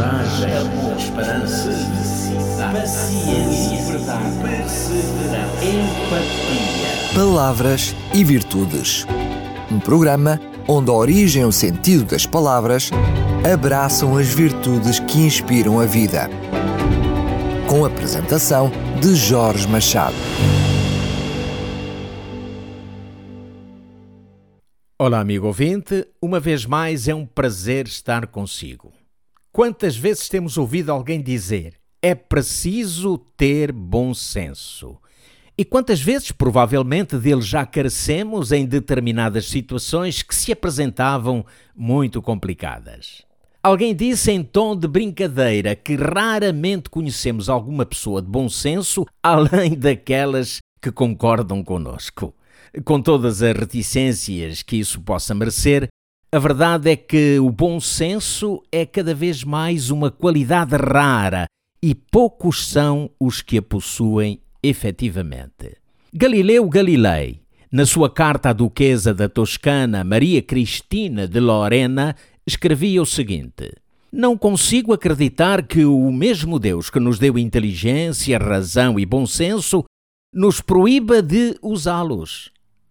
coragem, amor, esperança, felicidade, paciência, liberdade, perseverança, empatia. Palavras e Virtudes. Um programa onde a origem e o sentido das palavras abraçam as virtudes que inspiram a vida. Com a apresentação de Jorge Machado. Olá, amigo ouvinte. Uma vez mais é um prazer estar consigo. Quantas vezes temos ouvido alguém dizer: é preciso ter bom senso? E quantas vezes, provavelmente, dele já carecemos em determinadas situações que se apresentavam muito complicadas. Alguém disse em tom de brincadeira que raramente conhecemos alguma pessoa de bom senso além daquelas que concordam conosco. Com todas as reticências que isso possa merecer, a verdade é que o bom senso é cada vez mais uma qualidade rara e poucos são os que a possuem efetivamente. Galileu Galilei, na sua carta à duquesa da Toscana, Maria Cristina de Lorena, escrevia o seguinte: não consigo acreditar que o mesmo Deus que nos deu inteligência, razão e bom senso nos proíba de usá-los.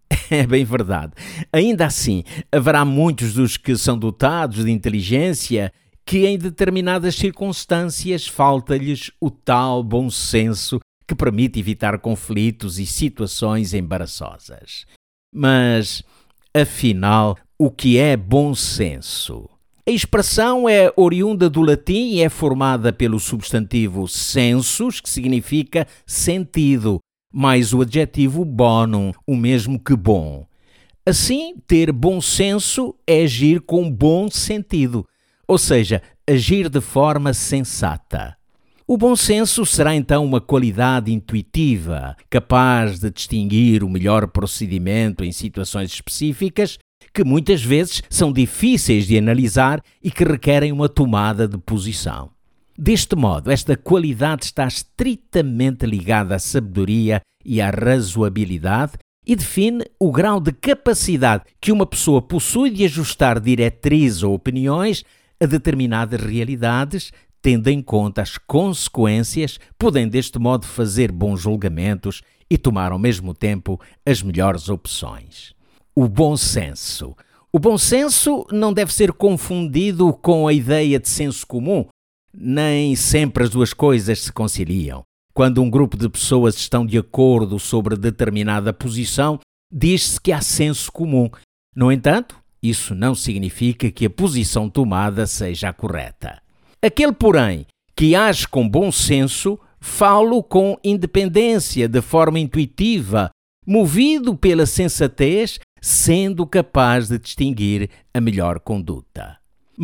É bem verdade. Ainda assim, haverá muitos dos que são dotados de inteligência que em determinadas circunstâncias falta-lhes o tal bom senso que permite evitar conflitos e situações embaraçosas. Mas, afinal, o que é bom senso? A expressão é oriunda do latim e é formada pelo substantivo sensus, que significa sentido, mais o adjetivo bonum, o mesmo que bom. Assim, ter bom senso é agir com bom sentido, ou seja, agir de forma sensata. O bom senso será então uma qualidade intuitiva, capaz de distinguir o melhor procedimento em situações específicas que muitas vezes são difíceis de analisar e que requerem uma tomada de posição. Deste modo, esta qualidade está estritamente ligada à sabedoria e à razoabilidade e define o grau de capacidade que uma pessoa possui de ajustar diretrizes ou opiniões a determinadas realidades, tendo em conta as consequências, podendo deste modo fazer bons julgamentos e tomar ao mesmo tempo as melhores opções. O bom senso. O bom senso não deve ser confundido com a ideia de senso comum. Nem sempre as duas coisas se conciliam. Quando um grupo de pessoas estão de acordo sobre determinada posição, diz-se que há senso comum. No entanto, isso não significa que a posição tomada seja a correta. Aquele, porém, que age com bom senso, fala com independência, de forma intuitiva, movido pela sensatez, sendo capaz de distinguir a melhor conduta.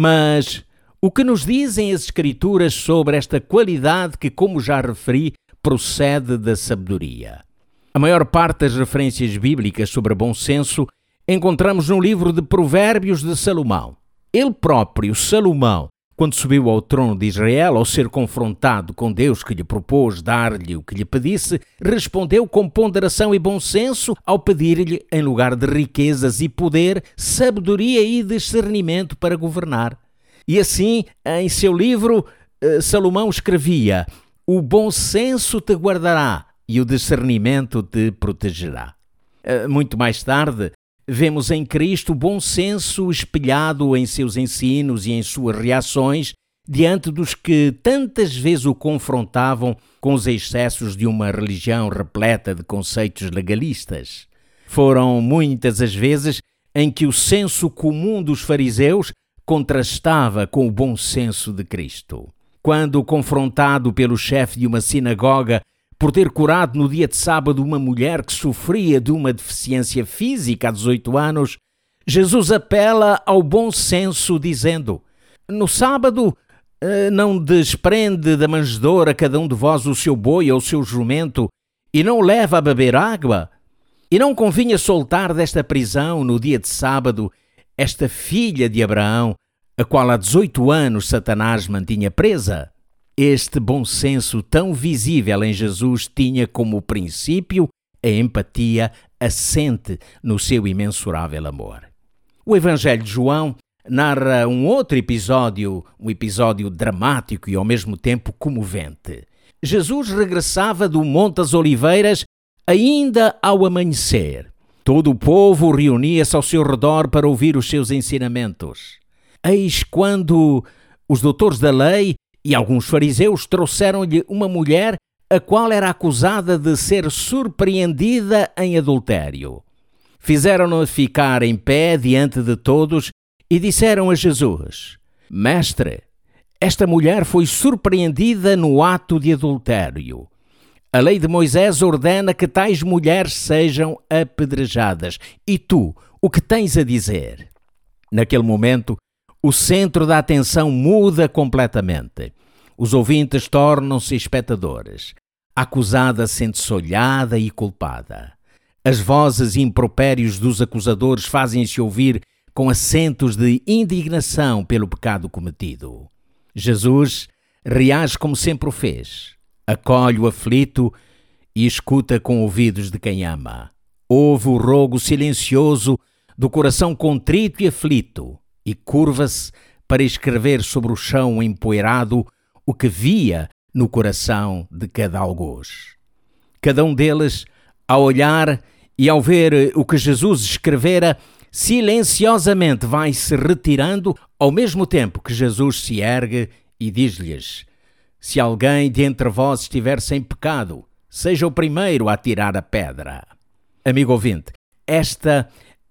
Mas o que nos dizem as Escrituras sobre esta qualidade que, como já referi, procede da sabedoria? A maior parte das referências bíblicas sobre bom senso encontramos no livro de Provérbios de Salomão. Ele próprio, Salomão, quando subiu ao trono de Israel, ao ser confrontado com Deus que lhe propôs dar-lhe o que lhe pedisse, respondeu com ponderação e bom senso ao pedir-lhe, em lugar de riquezas e poder, sabedoria e discernimento para governar. E assim, em seu livro, Salomão escrevia: o bom senso te guardará e o discernimento te protegerá. Muito mais tarde, vemos em Cristo o bom senso espelhado em seus ensinos e em suas reações diante dos que tantas vezes o confrontavam com os excessos de uma religião repleta de conceitos legalistas. Foram muitas as vezes em que o senso comum dos fariseus contrastava com o bom senso de Cristo. Quando confrontado pelo chefe de uma sinagoga por ter curado no dia de sábado uma mulher que sofria de uma deficiência física há 18 anos, Jesus apela ao bom senso dizendo: no sábado não desprende da manjedoura cada um de vós o seu boi ou o seu jumento e não o leva a beber água? E não convinha soltar desta prisão no dia de sábado esta filha de Abraão, a qual há 18 anos Satanás mantinha presa? Este bom senso tão visível em Jesus tinha como princípio a empatia assente no seu imensurável amor. O Evangelho de João narra um outro episódio, um episódio dramático e ao mesmo tempo comovente. Jesus regressava do Monte das Oliveiras ainda ao amanhecer. Todo o povo reunia-se ao seu redor para ouvir os seus ensinamentos. Eis quando os doutores da lei e alguns fariseus trouxeram-lhe uma mulher a qual era acusada de ser surpreendida em adultério. Fizeram-na ficar em pé diante de todos e disseram a Jesus: Mestre, esta mulher foi surpreendida no ato de adultério. A lei de Moisés ordena que tais mulheres sejam apedrejadas. E tu, o que tens a dizer? Naquele momento, o centro da atenção muda completamente. Os ouvintes tornam-se espectadores. A acusada sente-se olhada e culpada. As vozes e impropérios dos acusadores fazem-se ouvir com acentos de indignação pelo pecado cometido. Jesus reage como sempre o fez. Acolhe o aflito e escuta com ouvidos de quem ama. Ouve o rogo silencioso do coração contrito e aflito e curva-se para escrever sobre o chão empoeirado o que via no coração de cada algoz. Cada um deles, ao olhar e ao ver o que Jesus escrevera, silenciosamente vai se retirando, ao mesmo tempo que Jesus se ergue e diz-lhes: Se alguém de entre vós estiver sem pecado, seja o primeiro a tirar a pedra. Amigo ouvinte, esta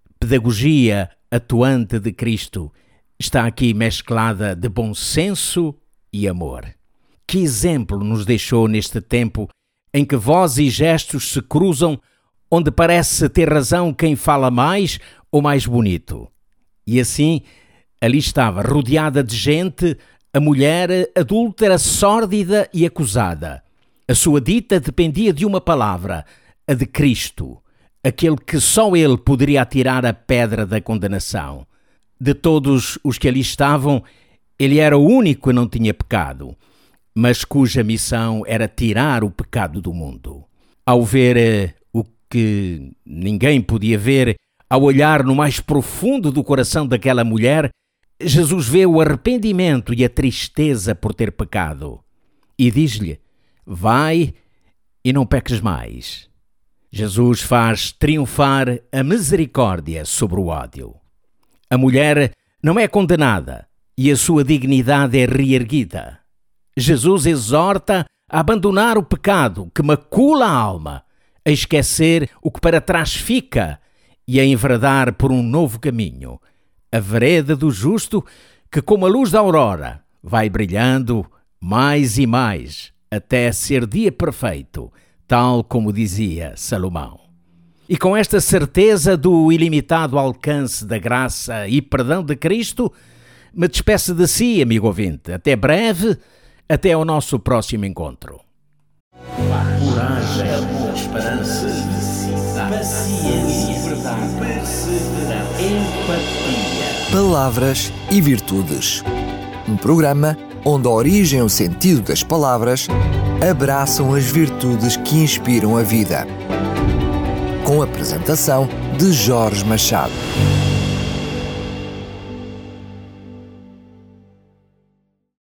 pedagogia atuante de Cristo está aqui mesclada de bom senso e amor. Que exemplo nos deixou neste tempo em que voz e gestos se cruzam, onde parece ter razão quem fala mais ou mais bonito. E assim, ali estava, rodeada de gente, a mulher adúltera, sórdida e acusada. A sua dita dependia de uma palavra, a de Cristo, aquele que só ele poderia atirar a pedra da condenação. De todos os que ali estavam, ele era o único que não tinha pecado, mas cuja missão era tirar o pecado do mundo. Ao ver o que ninguém podia ver, ao olhar no mais profundo do coração daquela mulher, Jesus vê o arrependimento e a tristeza por ter pecado. E diz-lhe: vai e não peques mais. Jesus faz triunfar a misericórdia sobre o ódio. A mulher não é condenada e a sua dignidade é reerguida. Jesus exorta a abandonar o pecado que macula a alma, a esquecer o que para trás fica e a enveredar por um novo caminho, a vereda do justo que, como a luz da aurora, vai brilhando mais e mais até ser dia perfeito, tal como dizia Salomão. E com esta certeza do ilimitado alcance da graça e perdão de Cristo, me despeço de si, amigo ouvinte. Até breve, até ao nosso próximo encontro. Coragem, amor, esperança, felicidade, paciência, verdade, perseverança, empatia. Palavras e Virtudes. Um programa onde a origem e o sentido das palavras abraçam as virtudes que inspiram a vida. Com a apresentação de Jorge Machado.